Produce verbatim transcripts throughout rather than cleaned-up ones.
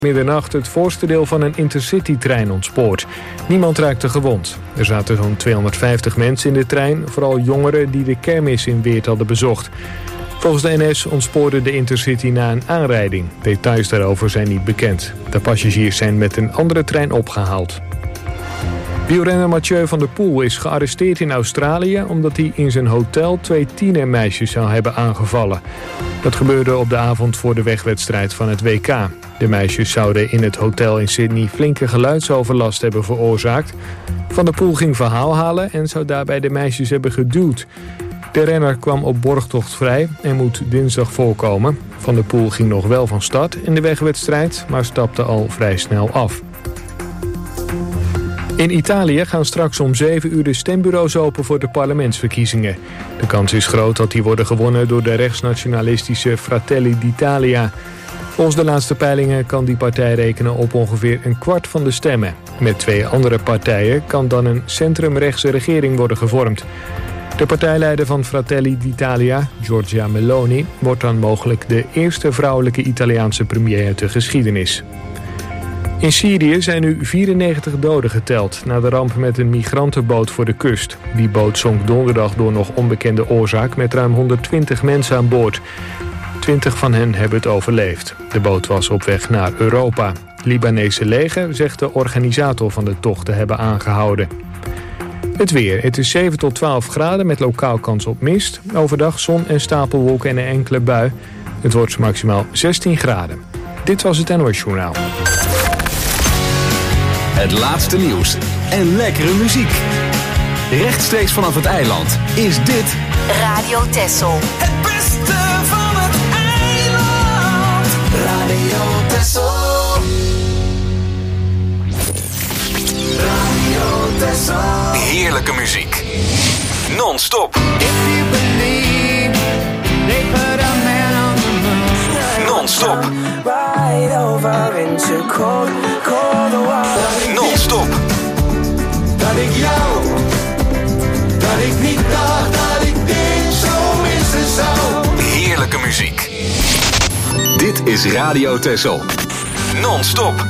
Middernacht het voorste deel van een Intercity-trein ontspoord. Niemand raakte gewond. Er zaten zo'n tweehonderdvijftig mensen in de trein, vooral jongeren die de kermis in Weert hadden bezocht. Volgens de N S ontspoorde de Intercity na een aanrijding. Details daarover zijn niet bekend. De passagiers zijn met een andere trein opgehaald. Wielrenner Mathieu van der Poel is gearresteerd in Australië omdat hij in zijn hotel twee tienermeisjes zou hebben aangevallen. Dat gebeurde op de avond voor de wegwedstrijd van het W K. De meisjes zouden in het hotel in Sydney flinke geluidsoverlast hebben veroorzaakt. Van der Poel ging verhaal halen en zou daarbij de meisjes hebben geduwd. De renner kwam op borgtocht vrij en moet dinsdag voorkomen. Van der Poel ging nog wel van start in de wegwedstrijd, maar stapte al vrij snel af. In Italië gaan straks om zeven uur de stembureaus open voor de parlementsverkiezingen. De kans is groot dat die worden gewonnen door de rechtsnationalistische Fratelli d'Italia. Volgens de laatste peilingen kan die partij rekenen op ongeveer een kwart van de stemmen. Met twee andere partijen kan dan een centrumrechtse regering worden gevormd. De partijleider van Fratelli d'Italia, Giorgia Meloni, wordt dan mogelijk de eerste vrouwelijke Italiaanse premier uit de geschiedenis. In Syrië zijn nu vierennegentig doden geteld na de ramp met een migrantenboot voor de kust. Die boot zonk donderdag door nog onbekende oorzaak met ruim honderdtwintig mensen aan boord. twintig van hen hebben het overleefd. De boot was op weg naar Europa. Het Libanese leger zegt de organisator van de tocht te hebben aangehouden. Het weer. Het is zeven tot twaalf graden met lokaal kans op mist. Overdag zon en stapelwolken en een enkele bui. Het wordt maximaal zestien graden. Dit was het N O S Journaal. Het laatste nieuws en lekkere muziek. Rechtstreeks vanaf het eiland is dit Radio Texel. Het beste van het eiland. Radio Texel. Radio Texel. heerlijke muziek. Non-stop. Non-stop. Non-stop. Dat ik jou, dat ik niet dacht dat ik dit zo missen zou. Heerlijke muziek. Dit is Radio Texel. Non-stop.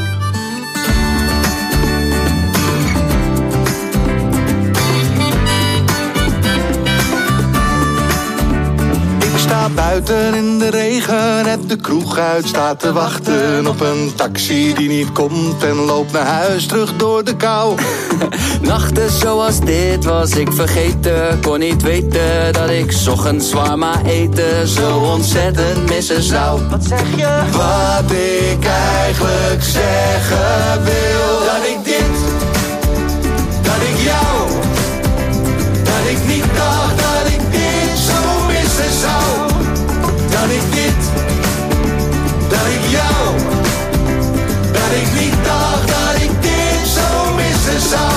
Ik sta buiten in de regen, net de kroeg uit, sta te wachten op een taxi die niet komt en loop naar huis terug door de kou. Nachten zoals dit was ik vergeten, kon niet weten dat ik 's ochtends zwaar maar eten zo ontzettend missen zou. Wat zeg je? Wat ik eigenlijk zeggen wil, dat ik dit, dat ik jou, dat ik niet dacht dat ik dit zo missen zou. Dat ik dit, dat ik jou, dat ik niet dacht dat ik dit zo missen zou.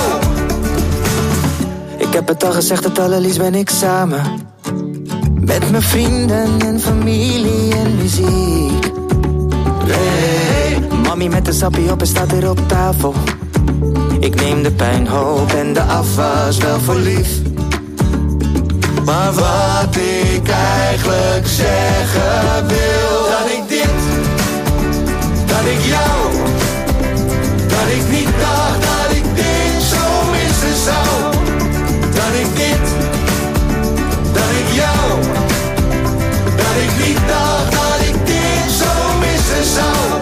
Ik heb het al gezegd, het allerliefst ben ik samen. Met mijn vrienden en familie en muziek. Hey, mami met de sappie op en staat weer op tafel. Ik neem de puinhoop en de afwas wel voor lief. Maar wat ik eigenlijk zeggen wil, dat ik dit, dat ik jou, dat ik niet dacht dat ik dit zo missen zou. Dat ik dit, dat ik jou, dat ik niet dacht dat ik dit zo missen zou.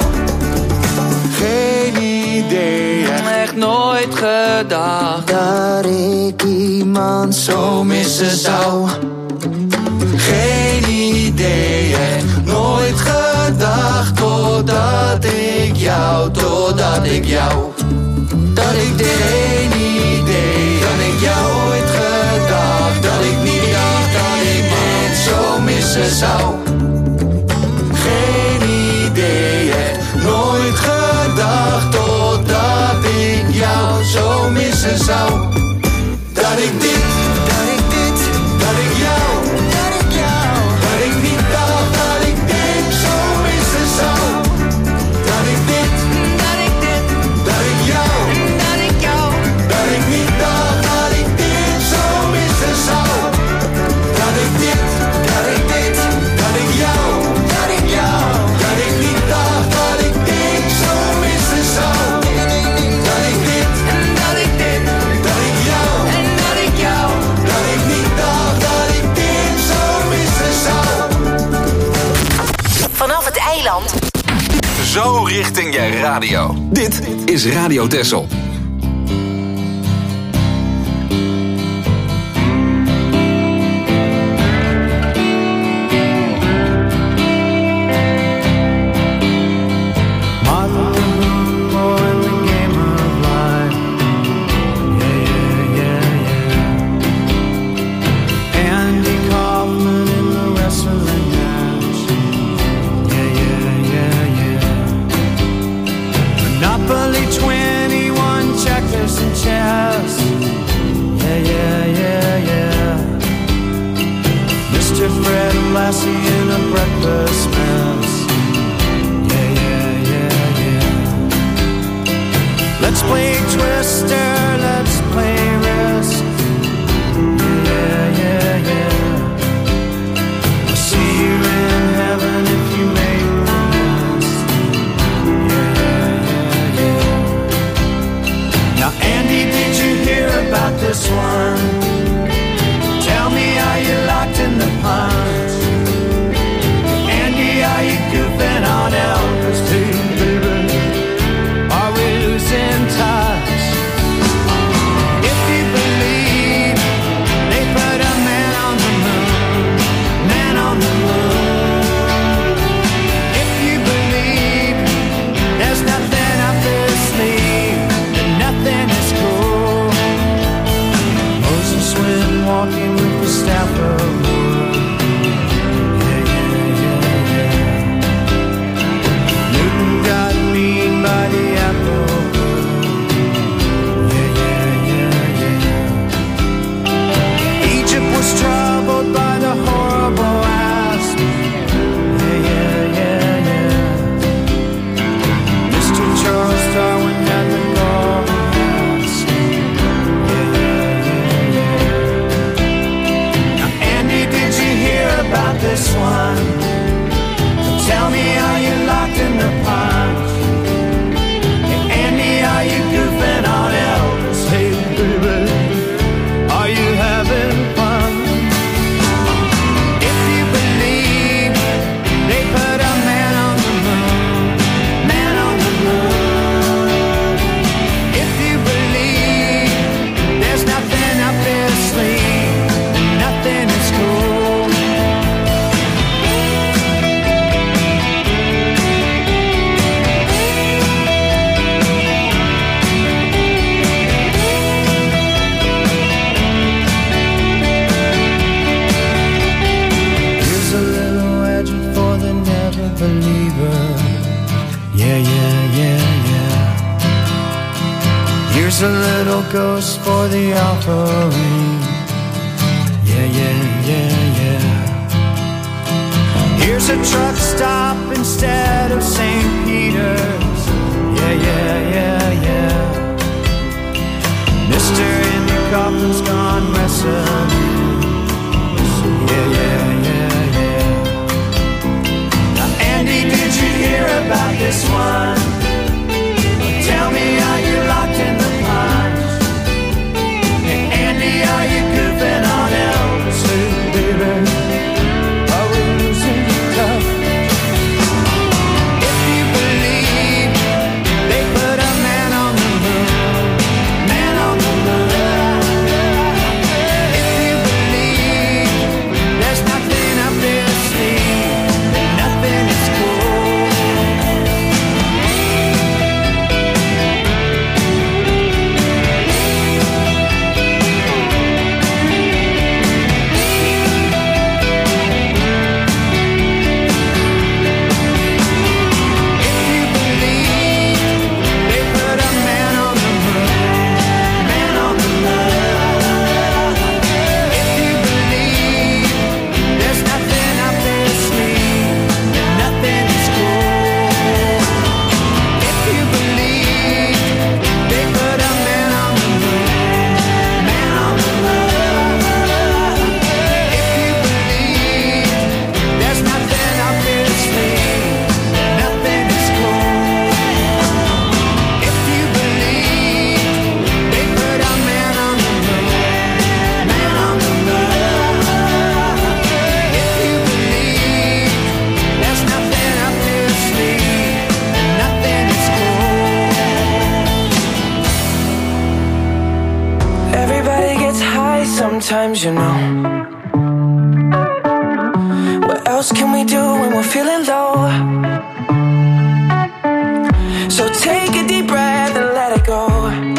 Geen idee, Echt nooit gedacht dat ik iemand zo missen zou. Geen idee, echt nooit gedacht, totdat ik jou, totdat ik jou, dat ik dit. Geen idee, dat ik jou ooit gedacht, dat ik niet dacht dat ik dit zo missen zou. Geen idee, echt nooit gedacht, totdat ik jou zo missen zou. Dat ik dit, dat ik dit, dat ik jou, dat ik jou, dat ik niet dacht dat ik dit zo missen zou. Dat ik dit, dat ik dit, dat ik jou, dat ik jou, dat ik niet dacht dat ik dit zo missen zou. Dat ik dit, dat ik dit, dat ik zo richting je radio. Dit is Radio Texel. a little ghost for the offering. Yeah, yeah, yeah, yeah. Here's a truck stop instead of Saint Peter's. Yeah, yeah, yeah, yeah. Mister in the coffin's gone wrestling. Yeah, yeah, yeah, yeah. Now, Andy, did you hear about this one? Tell me, are you locked in the punch? Hey, Andy, are you goofing on Elvis? Hey, baby, are we losing touch? If you believe sometimes, you know. What else can we do when we're feeling low? So take a deep breath and let it go.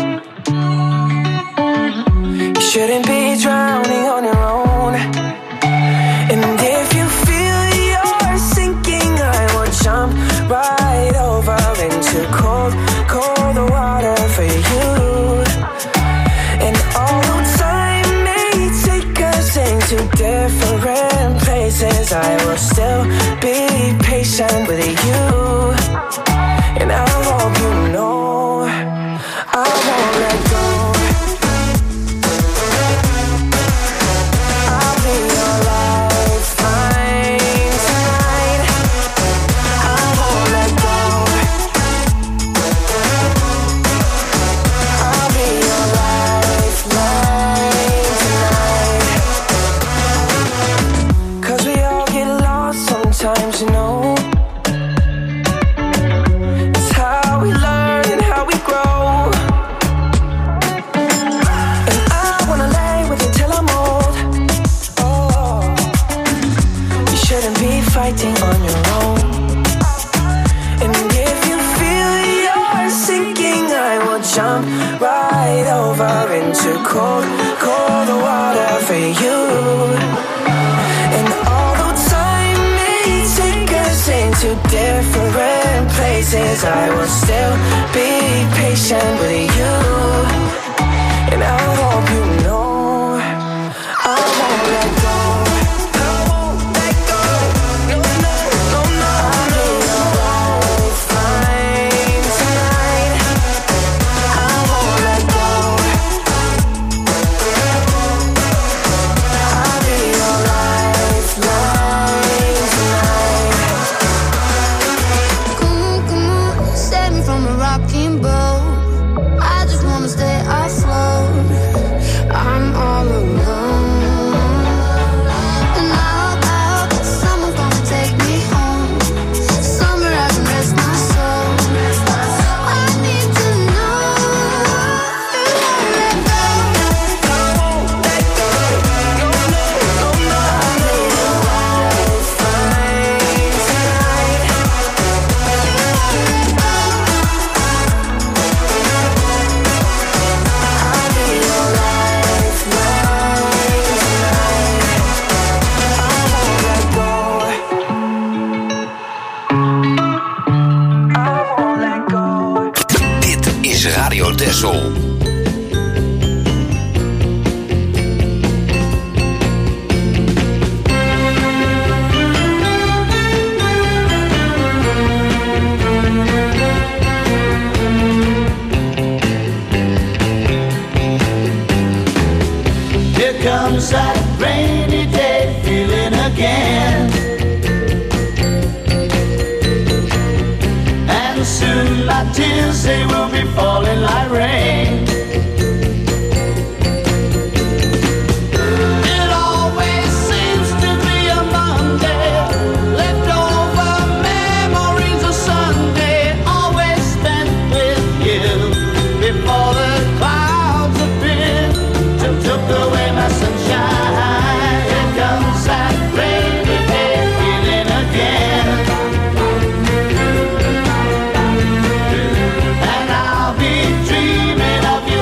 You shouldn't be drowning on your own. And if you feel you're sinking, I will jump right over into cold, cold water for you. And although time may take us into different places, I will still be patient with you. And I hope you know I won't let go. I'll be your lifeline tonight. I won't let go. I'll be your lifeline tonight. 'Cause we all get lost sometimes, you know. Fighting on your own. And if you feel you're sinking, I will jump right over into cold, cold water for you. And although time may take us into different places, I will still be patient with you. And I hope you know I won't let go. Dreaming of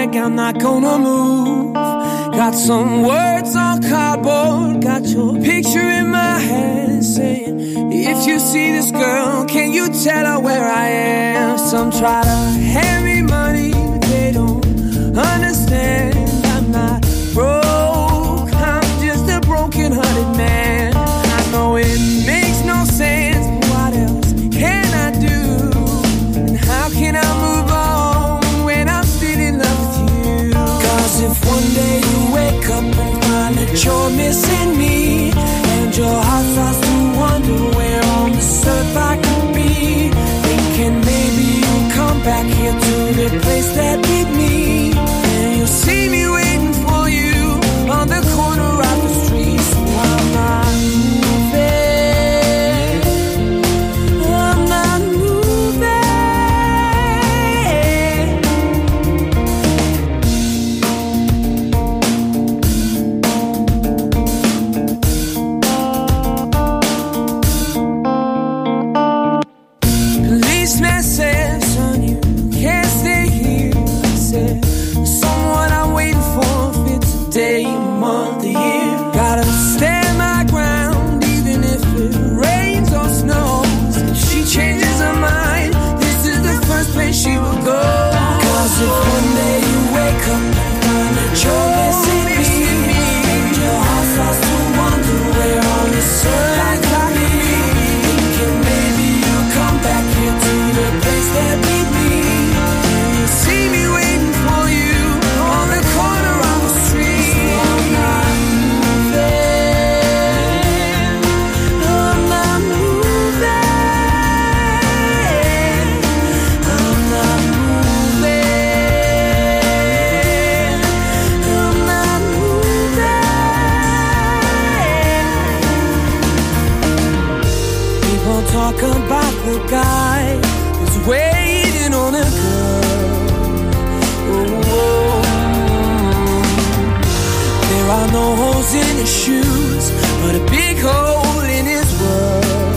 bag, I'm not gonna move. Got some words on cardboard, got your picture in my hand, saying, if you see this girl, can you tell her where I am? Some try to hand me money, but they don't understand. I'm not broke, I'm just a broken-hearted man. I know it makes no sense, but what else can I do? And how can I move on when I'm still in love with you? Cause if one day you wake up and find that you're missing me, and your heart starts to wonder where on this earth I could be, thinking maybe you'll come back here to the place that beat me, and you'll see me waiting for you on the corner of the street. So I'm not moving, I'm not moving. Policeman said, son, you can't stay here. I said, someone I'm waiting for, if it's a day, a month, a year. Gotta stand my ground, even if it rains or snows. If she changes her mind, this is the first place she will go. Cause if one day you wake up and find that you're missing me, and your heart starts to wonder where on this earth I could be, thinking maybe you'll come back here to the place that beat me, and you'll see me waiting for you on the corner of the street. So I'm not moving, I'm not moving, I'm not moving, I'm not moving. People talk about the guy who's waiting on a girl. Oh, there are no holes in his shoes, but a big hole in his world.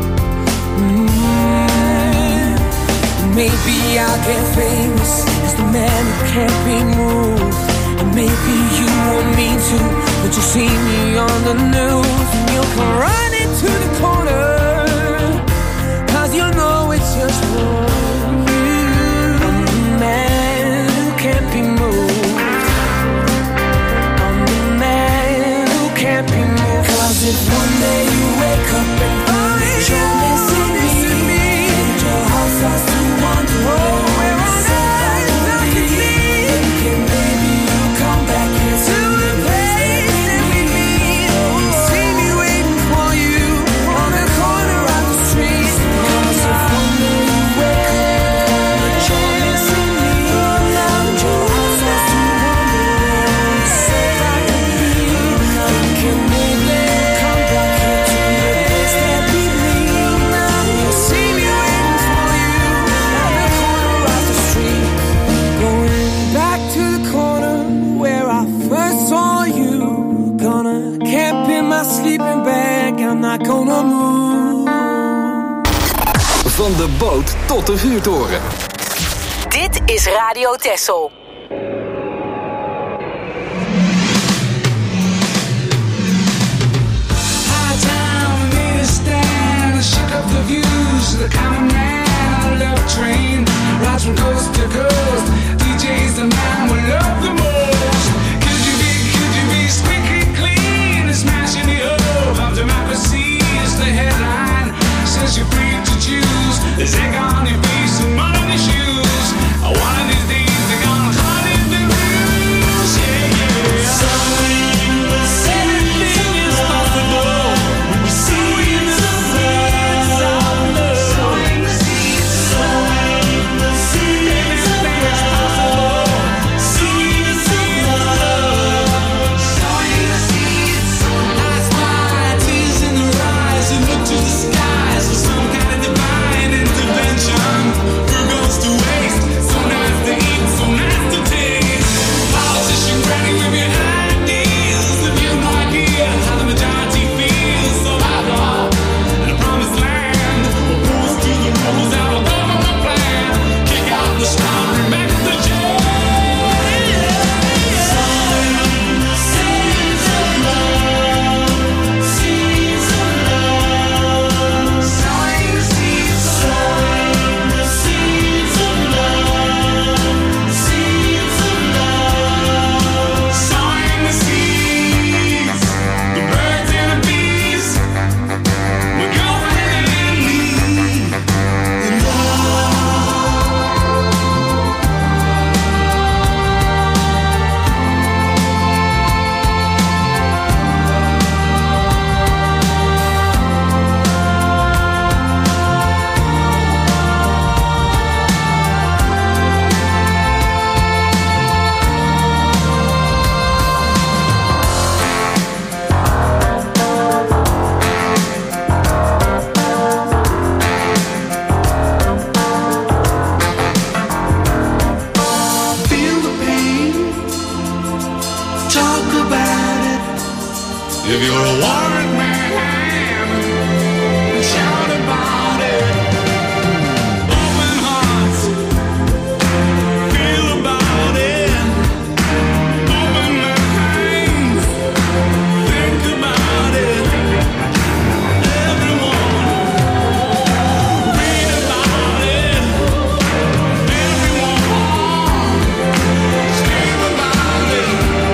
Mm. Maybe I'll get famous as the man who can't be moved, and maybe you want me to, but you see me on the news, and you'll come running to the corner, cause you know it's just for you. I'm the man who can't be moved, I'm the man who can't be moved. Cause if one day you wake up and find that you're missing me, and your heart starts to wonder where on earth I could be, thinking maybe you'll come back here to the place that we meet, and see me waiting for you on the corner of the street. Cause if one day you wake up and you're missing me, and your heart starts to wonder where on this earth I could be, thinking maybe you'll come back here to the place that beat me, and you'll see me waiting for you on the corner of the street. Going back to the corner where I first saw you. Gonna camp in my sleeping bag, I'm not gonna move. Van de boot tot de vuurtoren. Dit is Radio Texel. High town, made a stand, shook up the views. The common man, love train, rides from coast to coast. D J's the man we love the most. Could you be, could you be squeaky clean and smashing the hope of democracy is the headline. Says you're free to choose. There's egg on your face and mud on your shoes. One of these days they're gonna If you're a warrant man, shout about it. Open hearts, feel about it. Open minds, think about it. Everyone, read about it. Everyone, scream about it.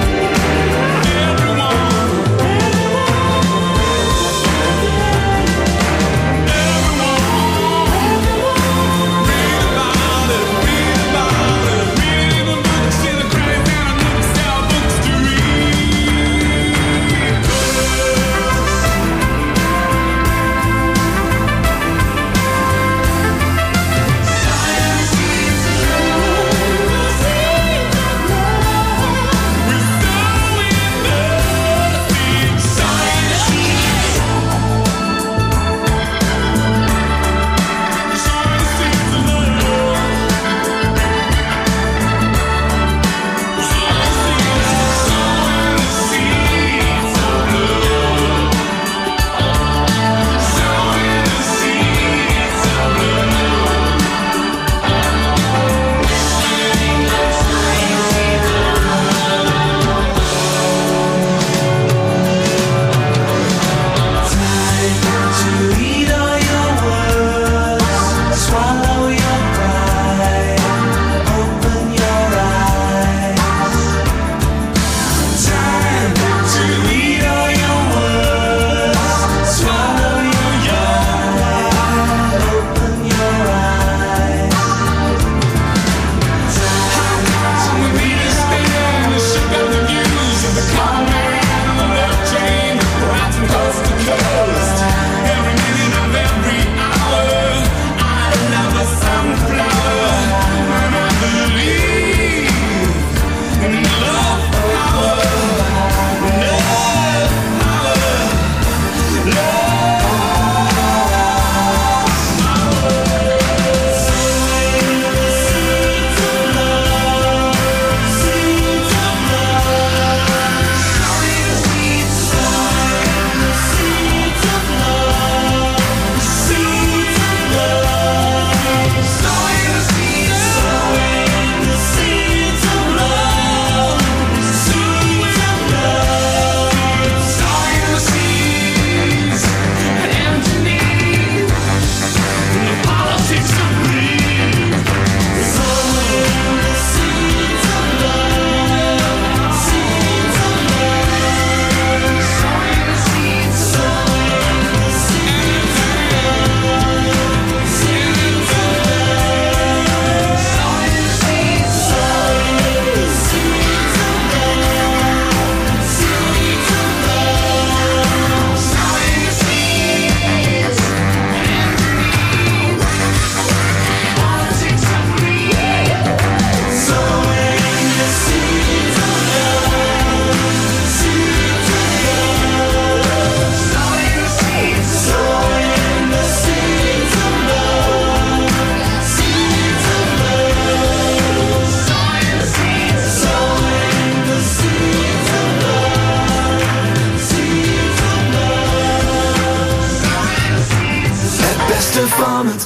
Van het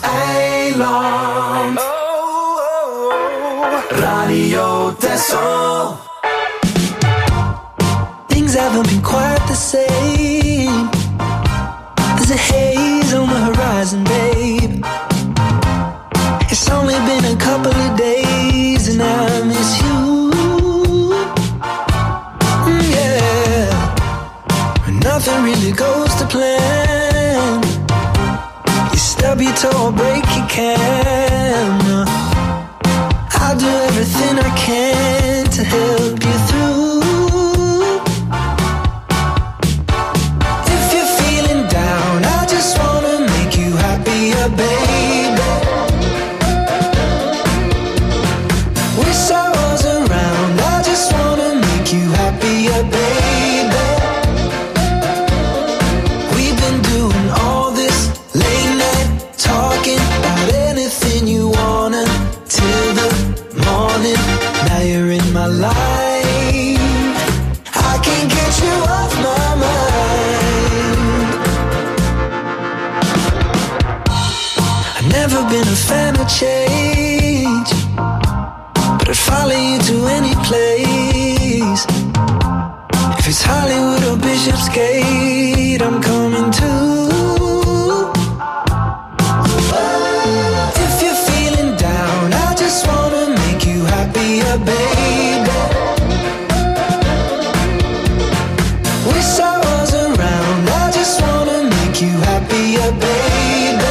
eiland. Radio Texel. Things haven't been quite the same. There's a haze on the horizon, babe. It's only been a couple of days and I miss you. Mm, yeah. Nothing really goes to plan. You stub your toe or break your can. I'll do everything I can to help you through. If you're feeling down, I just wanna make you happier, baby. Wish I was around, I just wanna make you happier, baby. We've been doing all this late night talking about anything you wanna till the morning. Now you're in my life. Hollywood or Bishopsgate, I'm coming too. If you're feeling down, I just wanna make you happier, baby. Wish I was around, I just wanna make you happier, baby.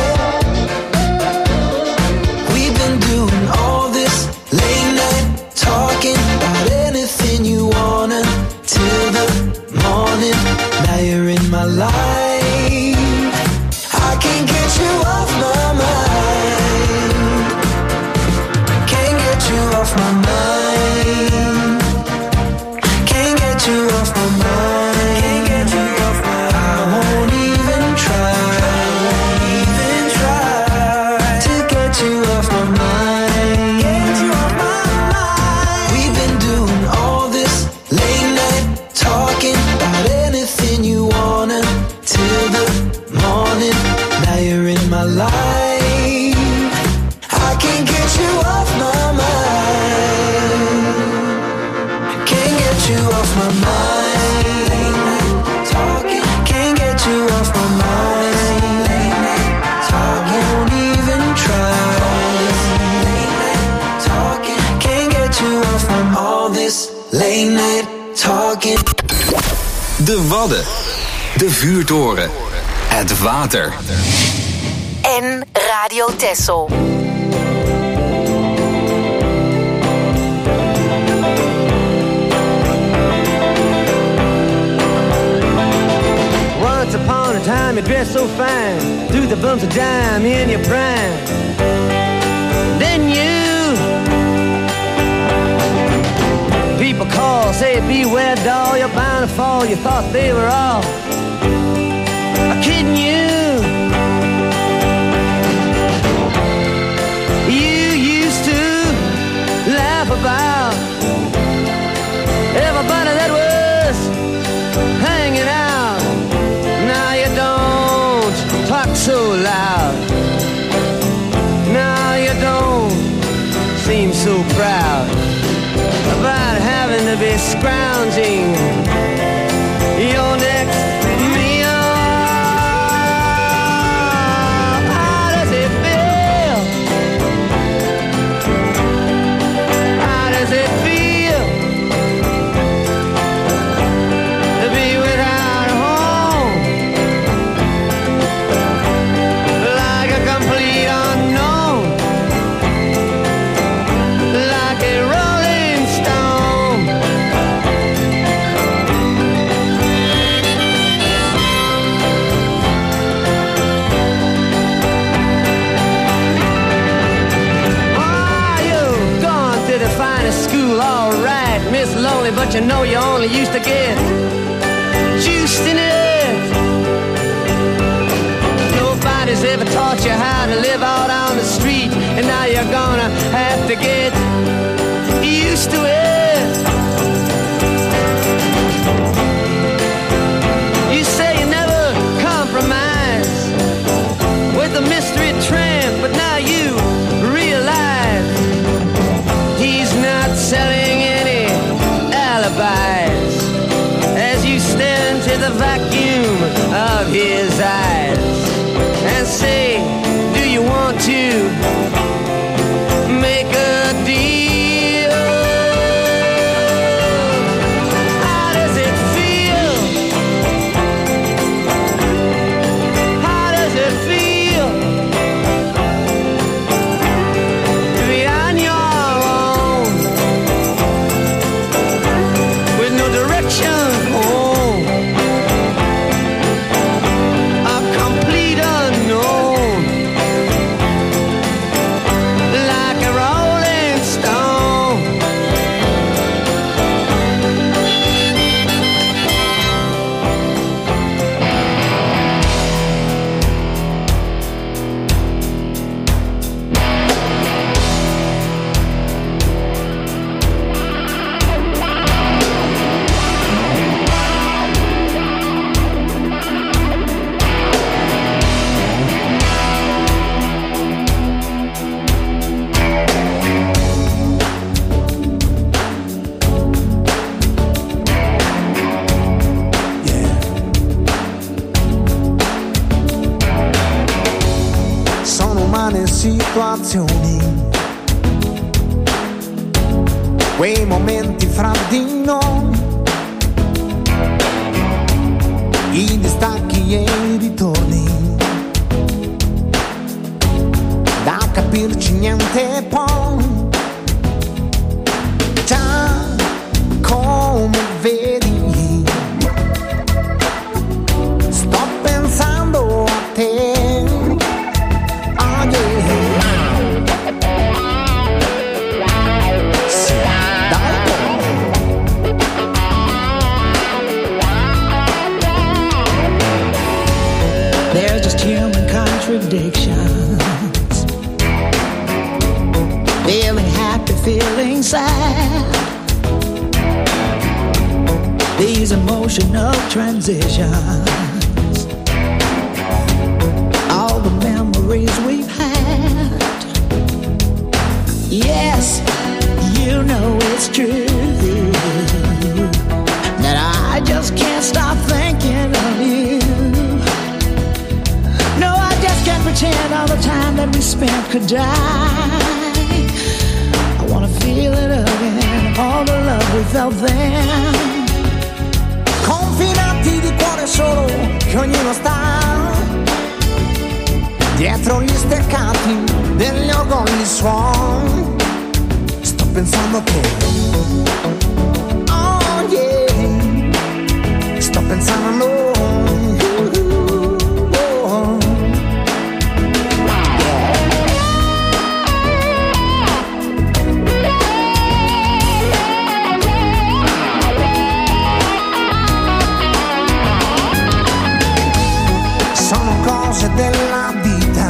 We've been doing all this late night talking about anything you wanna till the morning. Now you're in my life, I can't get you off my mind. Can't get you off my mind. Can't get you off my mind. Can't get you off my mind. I won't even try, even try to get you off my mind. Get you off my mind. We've been doing all this late night talking about anything you wanna till the morning. Now you're in my life, I can't get you off my mind. Can't get you off my mind. Late night talking, can't get you off my mind. Late night talking, won't even try. Late night talking, can't get you off from all this late night talking. De Wadden. De vuurtoren. Het water. En Radio Texel. Once upon a time you dressed so fine, threw the bumps of dime in your prime. Then you, people call, say beware doll, you're bound to fall. You thought they were all kidding you. You used to laugh about everybody that was hanging out. Now you don't talk so loud. Now you don't seem so proud about having to be scrounging your next meal. How does it feel? How does it feel to be without a home? Like a complete unknown, like a rolling stone. Oh, you've gone to the finest school, all right, Miss Lonely, but you know you only used to get juiced in it. Nobody's ever taught you how to live out on the street, and now you're gonna have to get used to it. You say you never compromise with the mystery tramp, but now you realize he's not selling any alibis as you stare into the vacuum of his eyes and say, do you want to make a deal? How does it feel? How does it feel to be on your own with no direction home? A situazioni, quei momenti fra di noi, i distacchi e i ritorni, da capirci niente poi, già come vedi, sto pensando a te. There's just human contradictions, feeling happy, feeling sad, these emotional transitions, all the memories we've had. Yes, you know it's true that I just can't stop thinking of you. No, I just can't pretend all the time that we spent could die. I wanna feel it again, all the love we felt then. Confinati di cuore solo, che ognuno sta dietro gli steccati degli orgogli suon. Sto pensando a te, oh yeah, sto pensando a noi. Della vita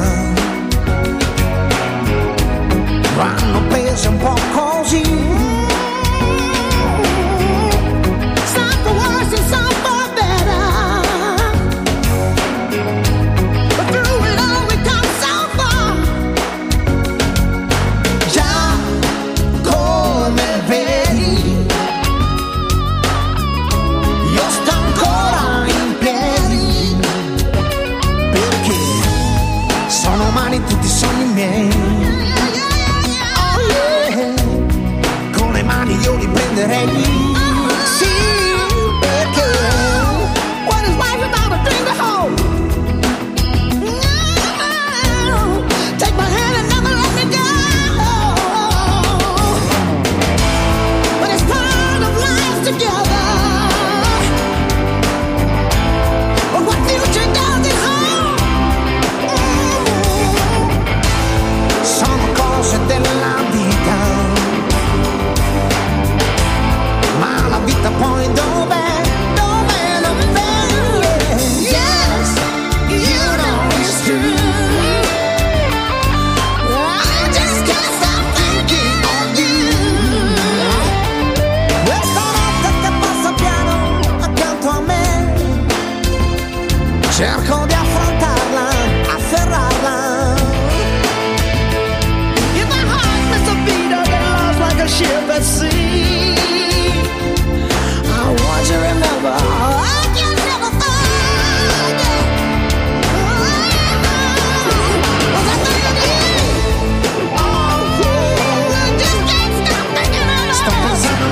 vanno prese un po' così. Some for worse and some for better, but through it all we come so far. Già come vedi, io sto ancora in piedi, sono umani tutti i sogni miei. Oh yeah, con le mani io li prenderei. Sì, perché what is life without a thing to hold? No, take my hand and never let me go. But it's part of life together. But what future does it hold? Sono cose della vita, ma la vita poi dov'è, dov'è, dov'è? Yes, you know it's true. I just can't stop thinking of you. Questa notte che passa piano accanto a me, cerco di affrontarla, afferrarla. Like a ship at sea, I want you to remember, I can never forget. Was I thinking of you? Oh, I just can't stop thinking of you. Stop pensando a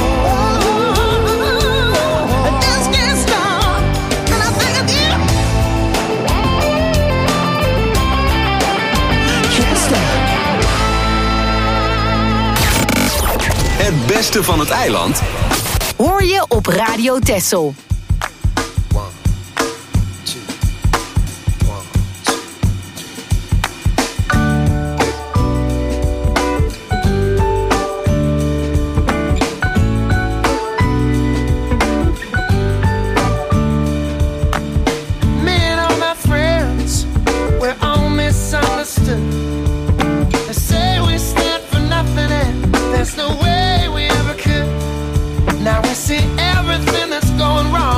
I just can't stop, and I think of you. Can't stop. Het beste van het eiland hoor je op Radio Texel. There's no way we ever could. Now we see everything that's going wrong.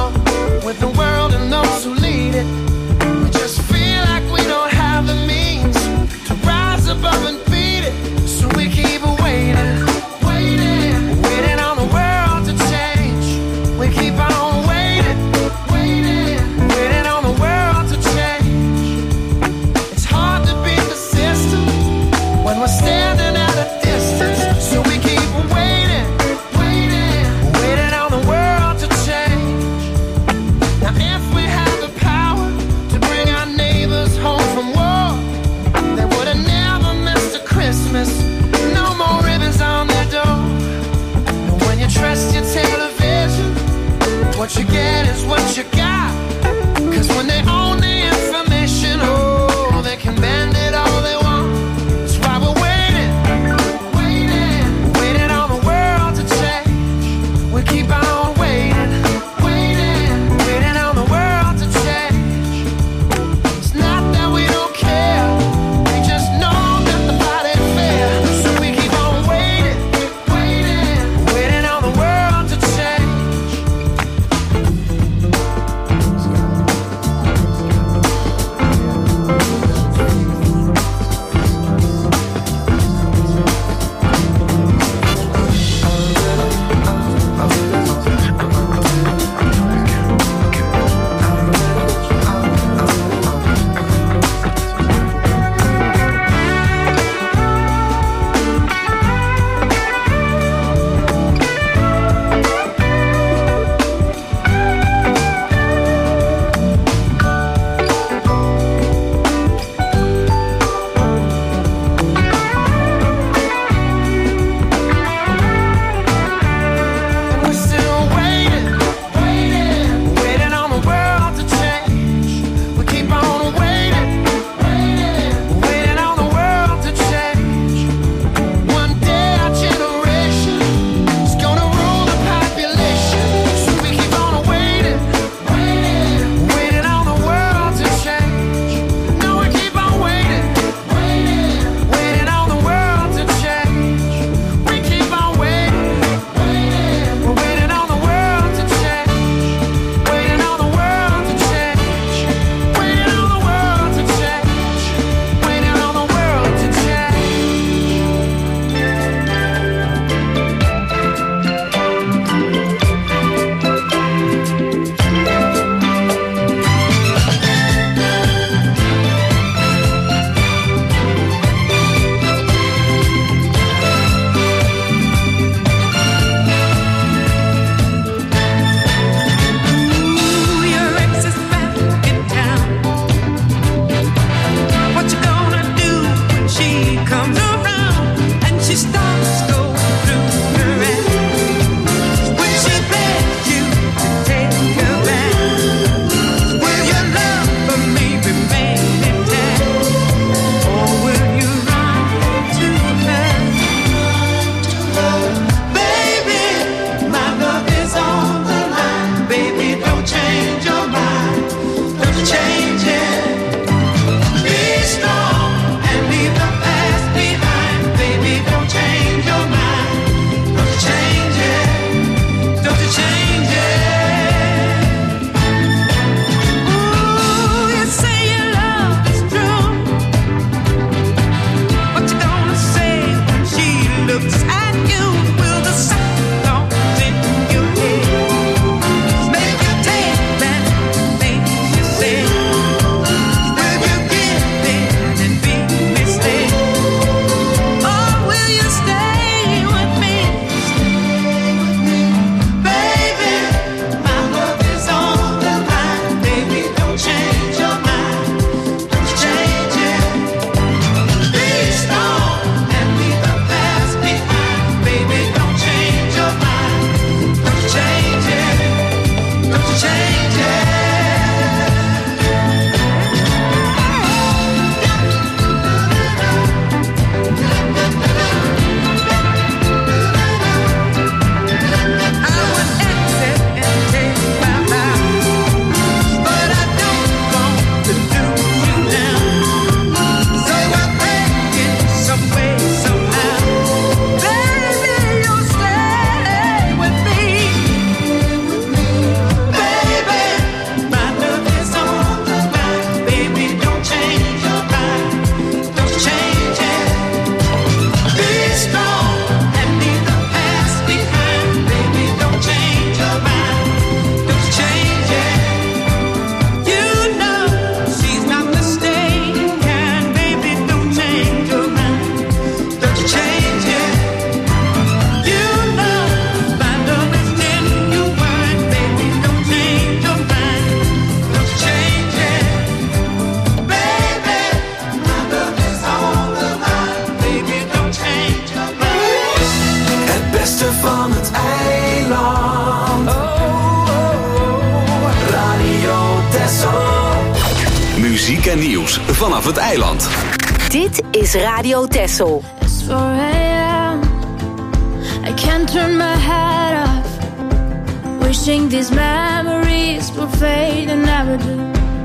Muziek en nieuws vanaf het eiland. Dit is Radio Texel. It's four a.m. I can't turn my head off. Wishing these memories will fade and never do.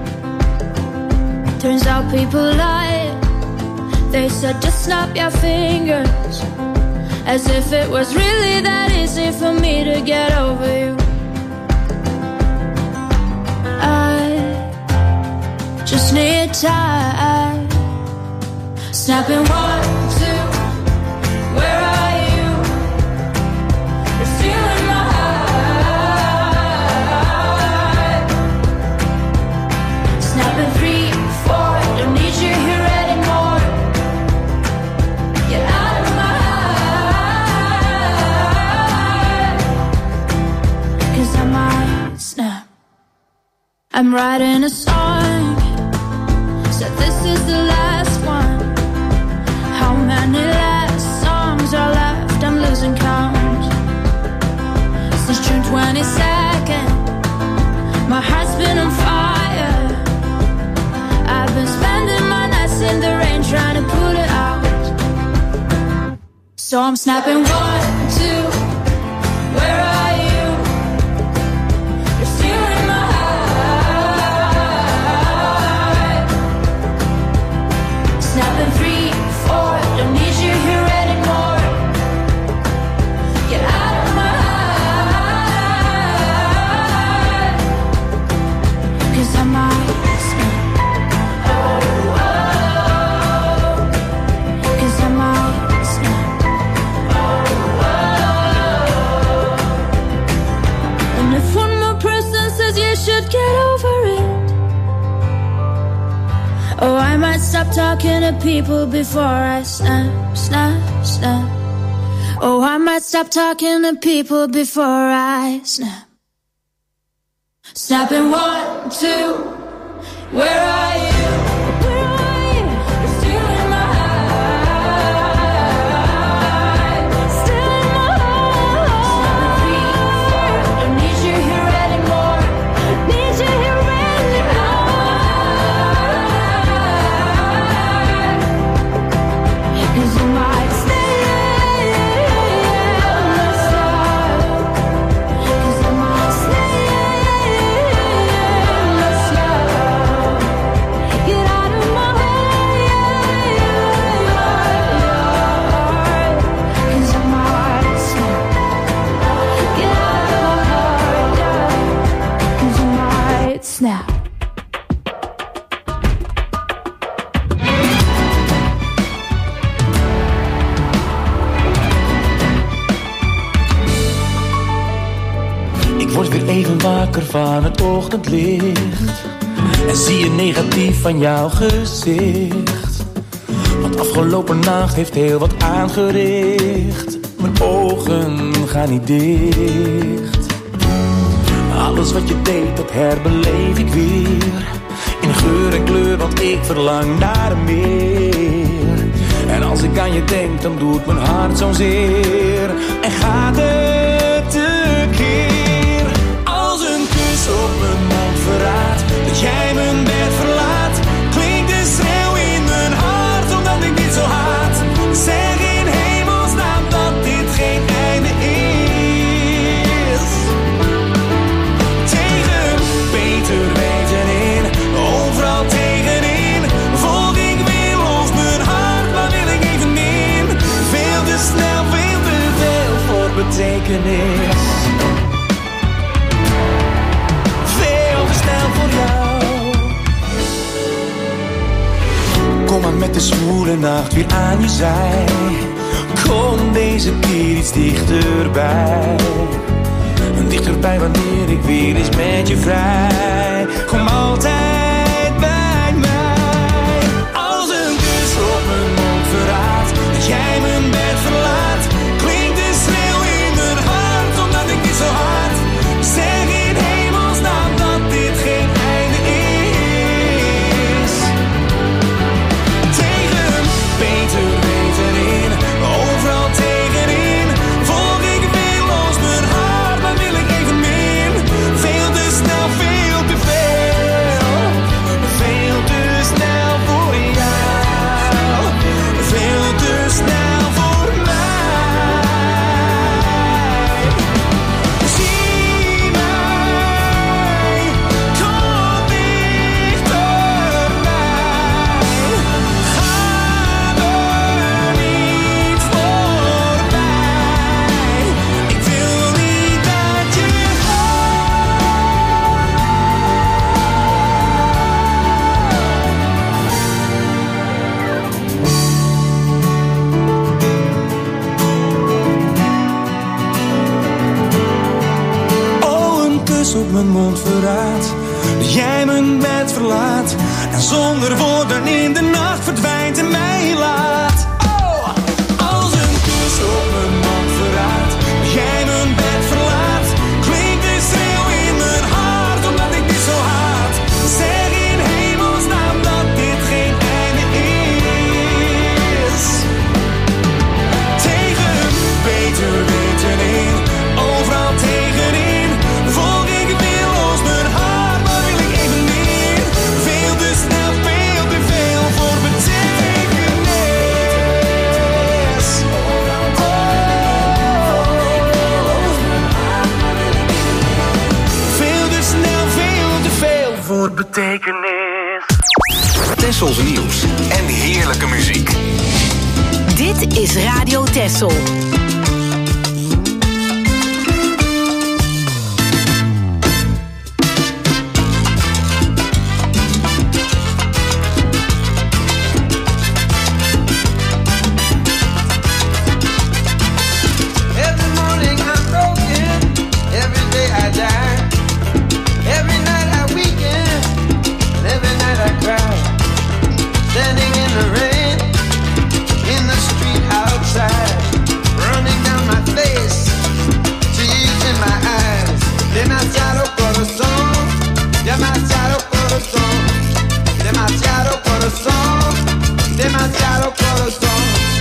Turns out people lie. They said just snap your fingers. As if it was really that easy for me to get over you. I just need time. Snapping one, two, where are you? You're stealing my heart. Snapping three, four, don't need you here anymore. Get out of my heart. 'Cause I might snap. I'm writing a song. Said this is the last one. How many last songs are left? I'm losing count. Since June twenty-second, my heart's been on fire. I've been spending my nights in the rain trying to put it out. So I'm snapping one, two, where are you? You're stealing my heart. Snapping three, four, don't need you here anymore. Get out of my heart. 'Cause I might snap. Oh, oh. 'Cause I might snap. Oh, oh. And if one more person says you should get over it, oh, I might stop talking to people before I snap, snap, snap. Oh, I might stop talking to people before I snap. Snapping one, two, where are you? Where are you? You're stealing my heart. Stealing my heart. Three, four, don't need you here anymore. Need you here anymore. 'Cause you might stay. 'Cause I might stay. Get out of my heart. 'Cause I might snap. Get out of my heart. 'Cause I might snap. Ik word weer even wakker van het ochtendlicht en zie je negatief van jouw gezicht. Want afgelopen nacht heeft heel wat aangericht. Mijn ogen gaan niet dicht. Alles wat je deed, dat herbeleef ik weer. In geur en kleur, want ik verlang naar meer. En als ik aan je denk, dan doet mijn hart zo'n zeer. En gaat het tekeer. Als een kus op mijn mond verraadt dat jij mijn bed verlaat, klinkt de schreeuw in mijn hart omdat ik dit zo haat. Zeg in hemelsnaam dat dit geen einde is. Tegen beter weten in, overal tegenin. Volg ik weer los mijn hart, maar wil ik even in. Veel te snel, veel te veel voor betekenis. Veel te snel voor jou. Kom maar met de zwoele nacht weer aan je zij. Kom deze keer iets dichterbij. Dichterbij wanneer ik weer eens met je vrij. Kom altijd bij mij. Als een kus op mijn mond verraadt dat jij mijn bed verlaat, klinkt de schreeuw in mijn hart omdat ik niet zo hard. Zeg in hemelsnaam dat dit geen einde is. Tegen beter weten in, overal tegenin. Volg ik weer los mijn hart, maar wil ik even min. Veel te snel, veel te mijn mond verraadt dat jij mijn bed verlaat en zonder woorden in de nacht verdwijnt en mij laat. Oh, als een kus op mijn mond verraadt dat jij mijn bed verlaat, klinkt de schreeuw in mijn hart omdat ik dit zo haat. Zeg in hemelsnaam dat dit geen einde is. Tegen beter weten in, overal tegenin, volg ik willoos mijn hart, maar wil ik even meer. Veel te snel, veel te veel voor betekenis. Veel te snel, veel te veel voor betekenis. Tessels nieuws en heerlijke muziek. Dit is Radio Tessel. Every morning I'm broken, every day I die. Every night I weaken, and every night I cry. Standing in the rain, in the street outside, running down my face, tears in my eyes. Demasiado corazón, demasiado corazón, demasiado corazón, demasiado corazón.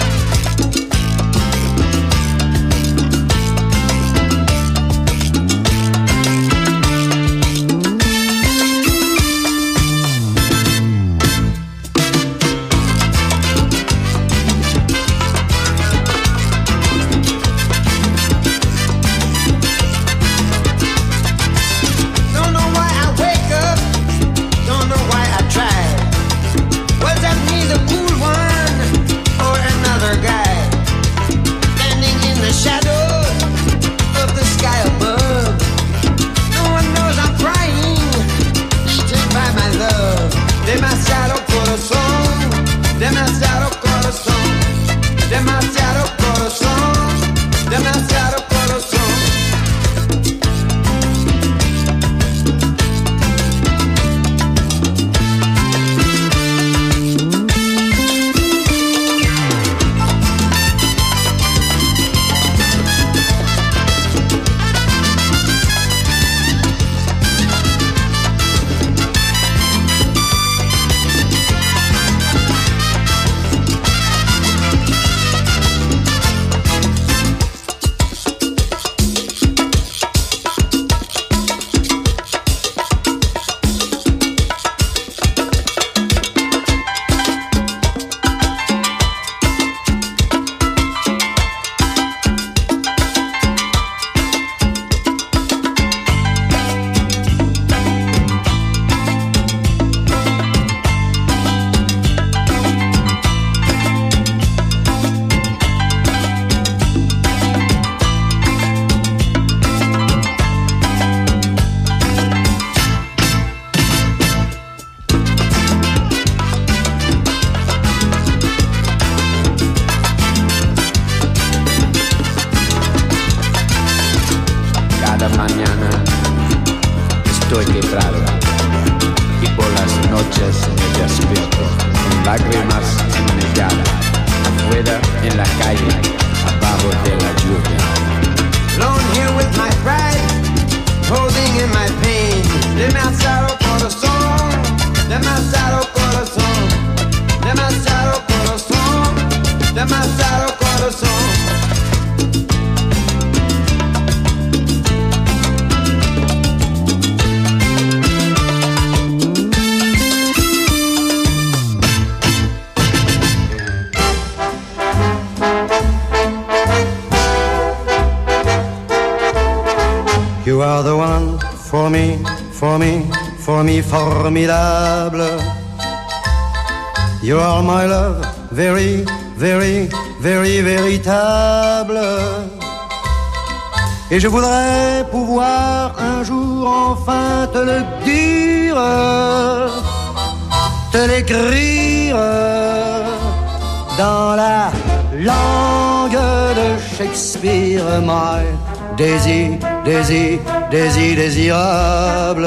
Don't know why I wake up, don't know why I try. Was that me, the cool one, or another guy? Standing in the shadow of the sky above. No one knows I'm crying, eaten by my love. Demasiado corazón, demasiado corazón, demasiado corazón, demasiado corazón. Cada mañana estoy quebrado y por las noches me despierto con lágrimas en mi cara, afuera en la calle, abajo de la lluvia. Alone here with my pride, holding in my pain. Demasiado corazón, demasiado corazón, demasiado corazón, demasiado corazón. You are the one for me, for me, for me, formidable. You are my love, very, very, very, véritable. Et je voudrais pouvoir un jour enfin te le dire, te l'écrire dans la langue de Shakespeare. My Daisy, Daisy, des indésirables.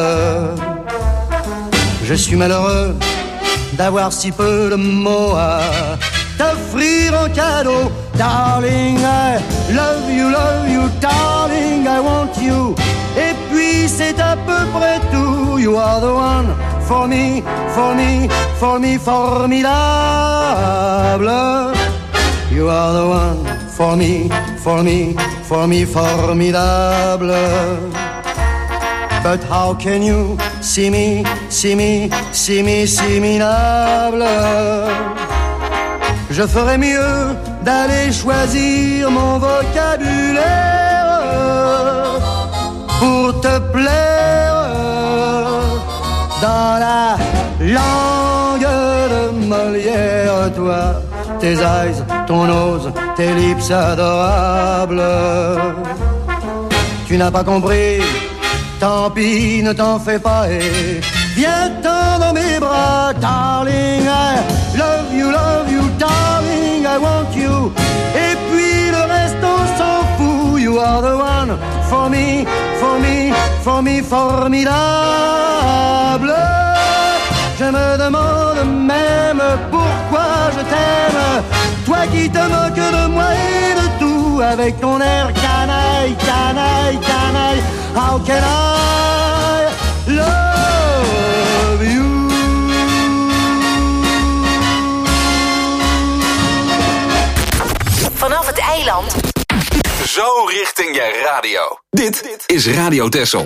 Je suis malheureux d'avoir si peu de mots à t'offrir en cadeau. Darling, I love you, love you, darling, I want you. Et puis c'est à peu près tout. You are the one for me, for me, for me, formidable. You are the one for me, for me, for me, formidable. But how can you see me, see me, see me, see me, minable? Je ferais mieux d'aller choisir mon vocabulaire pour te plaire dans la langue de Molière. Toi, tes eyes, ton nose, tes lips adorables. Tu n'as pas compris, tant pis, ne t'en fais pas et viens-t'en dans mes bras. Darling, I love you, love you, darling, I want you. Et puis le reste on s'en fout. You are the one for me, for me, for me, formidable. Je me demande même pourquoi je t'aime, toi qui te moques de moi et de tout, avec ton air canaille, canaille, canaille. How can I love you? Vanaf het eiland. Zo richting je radio. Dit is Radio Texel.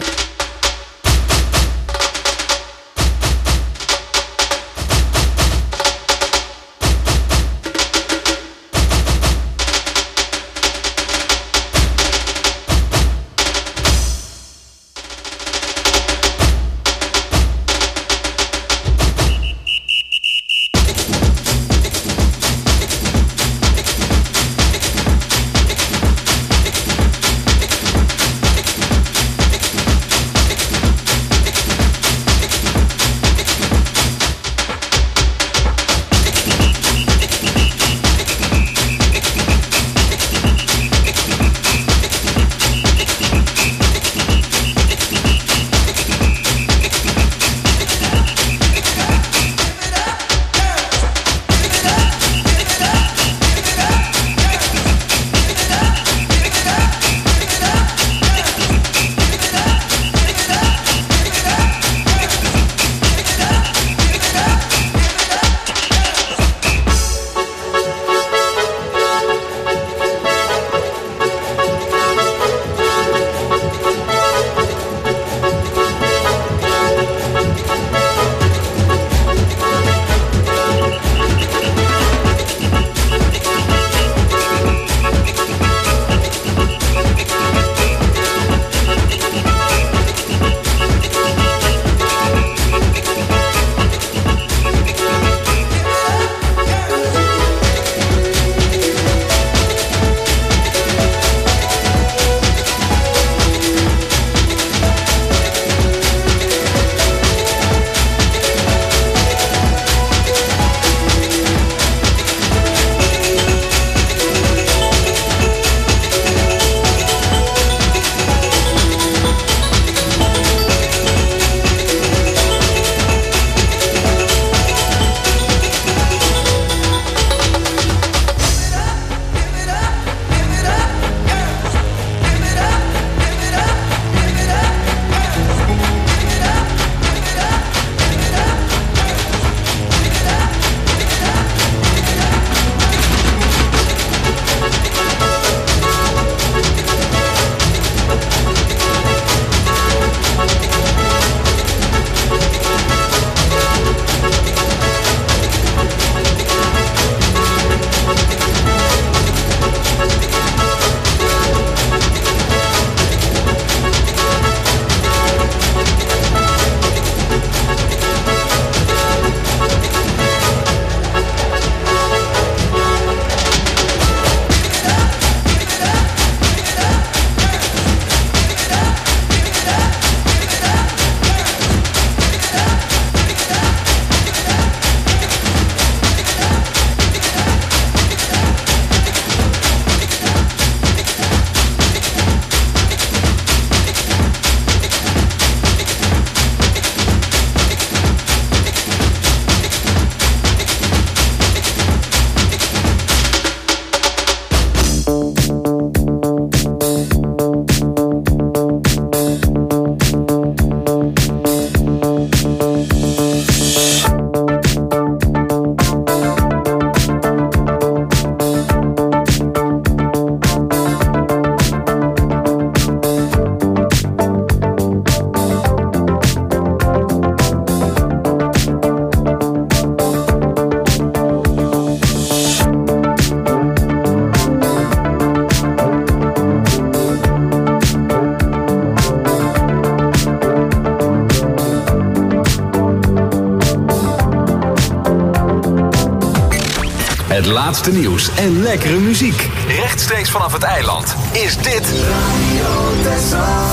Het laatste nieuws en lekkere muziek. Rechtstreeks vanaf het eiland is dit Radio Texel.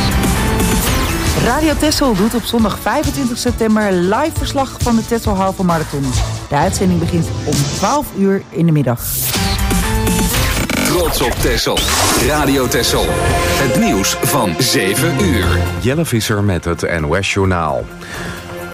Radio Texel doet op zondag vijfentwintig september live verslag van de Texel Halve Marathon. De uitzending begint om twaalf uur in de middag. Trots op Texel. Radio Texel. Het nieuws van zeven uur. Jelle Visser met het N O S Journaal.